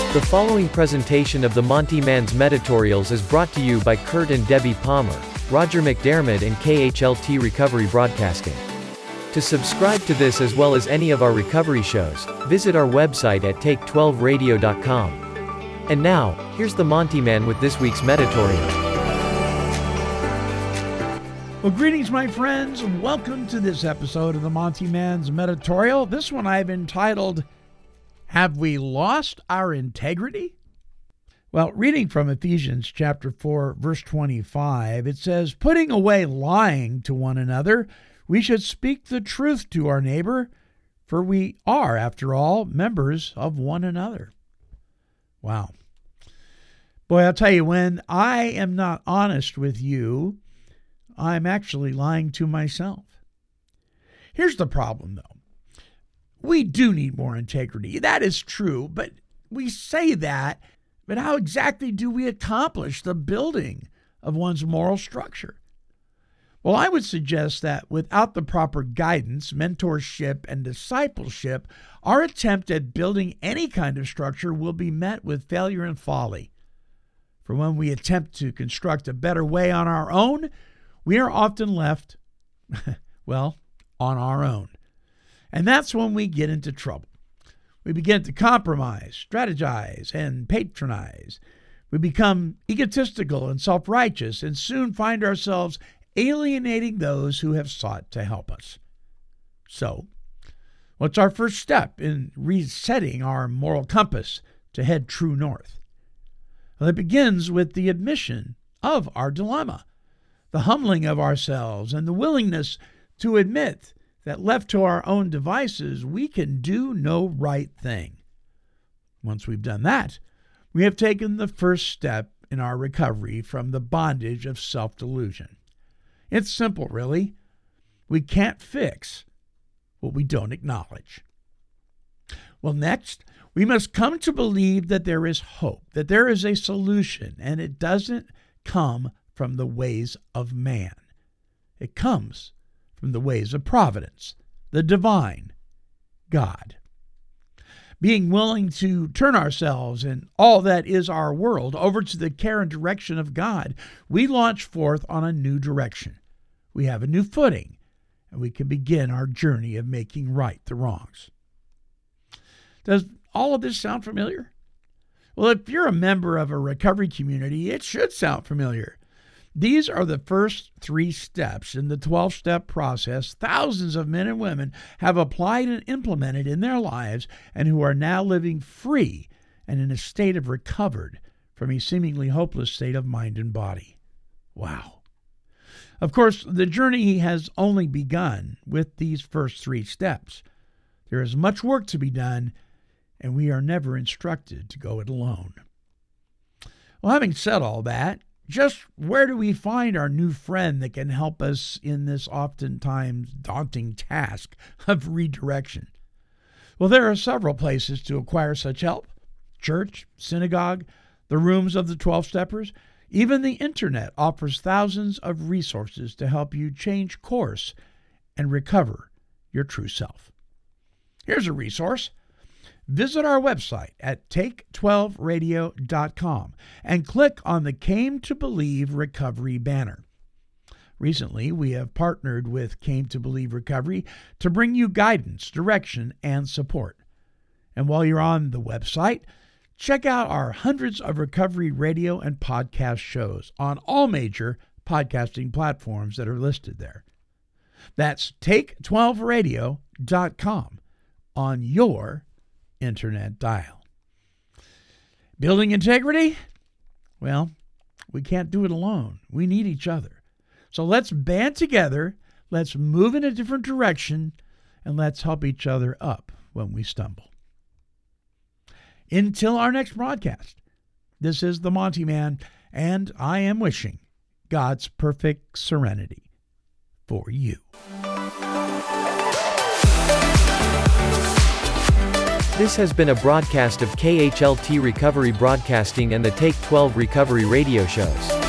The following presentation of the Monty Man's Meditorials is brought to you by Kurt and Debbie Palmer, Roger McDermott and KHLT Recovery Broadcasting. To subscribe to this as well as any of our recovery shows, visit our website at take12radio.com. And now, here's the Monty Man with this week's Meditorial. Well, greetings, my friends. Welcome to this episode of the Monty Man's Meditorial. This one I've entitled, Have We Lost Our Integrity? Well, reading from Ephesians chapter 4, verse 25, it says, Putting away lying to one another, we should speak the truth to our neighbor, for we are, after all, members of one another. Wow. Boy, I'll tell you, when I am not honest with you, I'm actually lying to myself. Here's the problem, though. We do need more integrity. That is true, but we say that, but how exactly do we accomplish the building of one's moral structure? Well, I would suggest that without the proper guidance, mentorship, and discipleship, our attempt at building any kind of structure will be met with failure and folly. For when we attempt to construct a better way on our own, we are often left, on our own. And that's when we get into trouble. We begin to compromise, strategize, and patronize. We become egotistical and self-righteous and soon find ourselves alienating those who have sought to help us. So, what's our first step in resetting our moral compass to head true north? Well, it begins with the admission of our dilemma, the humbling of ourselves, and the willingness to admit that left to our own devices, we can do no right thing. Once we've done that, we have taken the first step in our recovery from the bondage of self-delusion. It's simple, really. We can't fix what we don't acknowledge. Well, next, we must come to believe that there is hope, that there is a solution, and it doesn't come from the ways of man. It comes from the ways of providence, the divine, God. Being willing to turn ourselves and all that is our world over to the care and direction of God, we launch forth on a new direction. We have a new footing, and we can begin our journey of making right the wrongs. Does all of this sound familiar? Well, if you're a member of a recovery community, it should sound familiar. These are the first 3 steps in the 12-step process thousands of men and women have applied and implemented in their lives and who are now living free and in a state of recovered from a seemingly hopeless state of mind and body. Wow. Of course, the journey has only begun with these first 3 steps. There is much work to be done, and we are never instructed to go it alone. Well, having said all that, just where do we find our new friend that can help us in this oftentimes daunting task of redirection? Well, there are several places to acquire such help. Church, synagogue, the rooms of the 12-steppers, even the internet offers thousands of resources to help you change course and recover your true self. Here's a resource. Visit our website at take12radio.com and click on the Came to Believe Recovery banner. Recently, we have partnered with Came to Believe Recovery to bring you guidance, direction, and support. And while you're on the website, check out our hundreds of recovery radio and podcast shows on all major podcasting platforms that are listed there. That's take12radio.com on your internet dial. Building integrity? Well, we can't do it alone. We need each other. So let's band together, let's move in a different direction, and let's help each other up when we stumble. Until our next broadcast, this is the Monty Man, and I am wishing God's perfect serenity for you. This has been a broadcast of KHLT Recovery Broadcasting and the Take 12 Recovery radio shows.